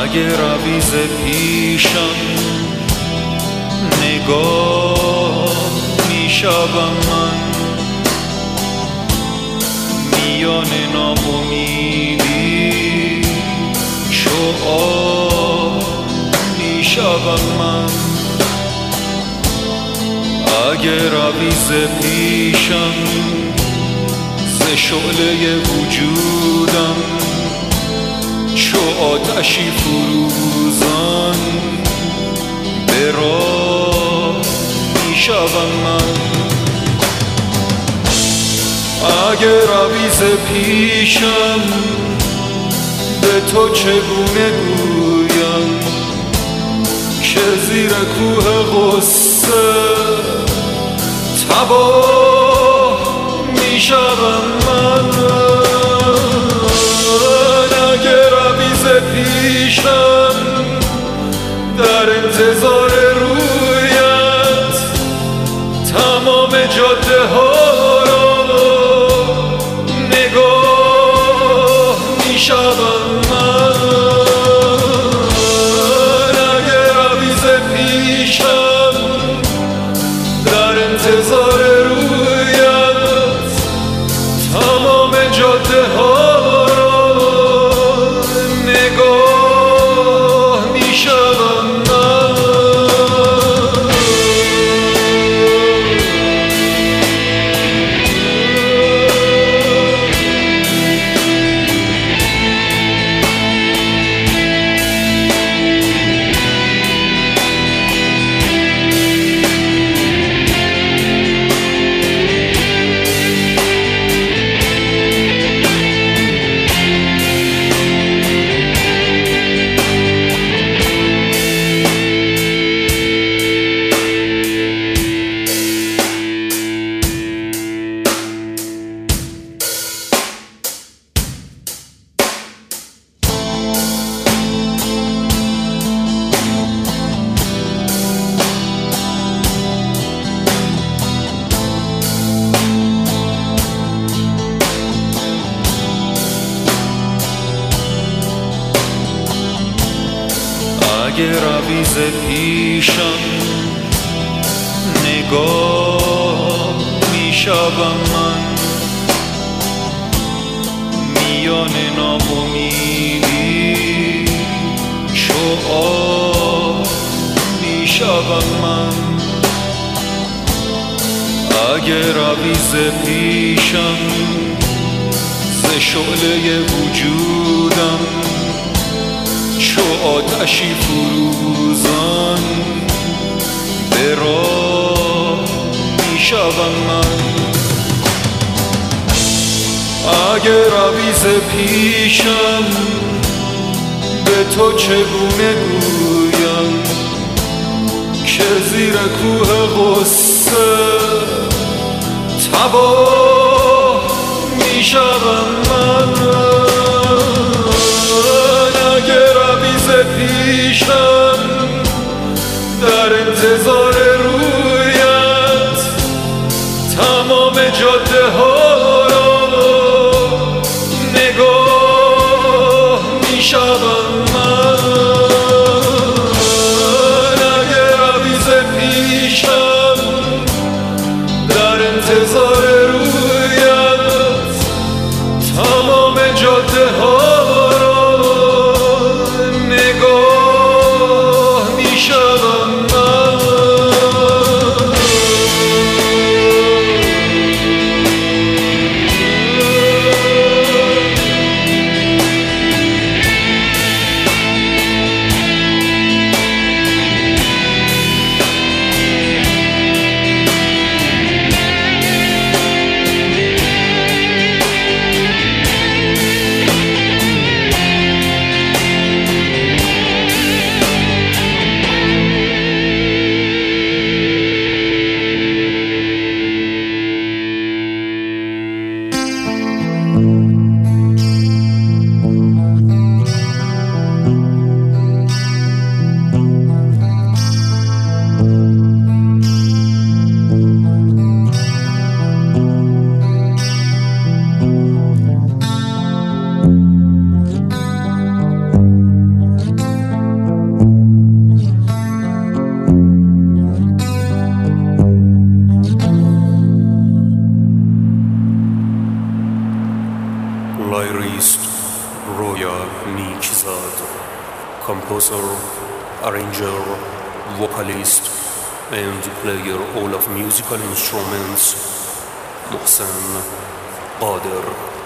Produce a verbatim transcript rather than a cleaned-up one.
اگه روی ز پیشم نگاه میشوم من، میان ناامیدی چو آب میشوم من. اگه روی ز پیشم ز شعله وجودم چو آتشی فروزان به راه میشوم من. اگه روی ز پیشم به تو چگونه گویم که زیر کوه غصه تباه میشوم من. اگه روی ز پیشم در انتظار رویت تمام جاده ها را نگاه میشوم من. اگه روی ز پیشم در انتظار رویت تمام جاده ها نگاه میشوم من. اگه روی ز پیشم نگاه میشوم من، میان ناامیدی چو آب میشوم من. اگه روی ز پیشم ز شعله وجودم چو آتشی فروزان به راه میشوم من. اگه روی ز پیشم به تو چگونه گویم که زیر کوه غصه تباه میشوم من. پیشم در انتظار رویت تمام جاده ها را نگاه میشوم من. اگه روی ز پیشم در انتظار رویت artist Roya Nikzad, composer, arranger, vocalist and player all of musical instruments Mohsen Qader.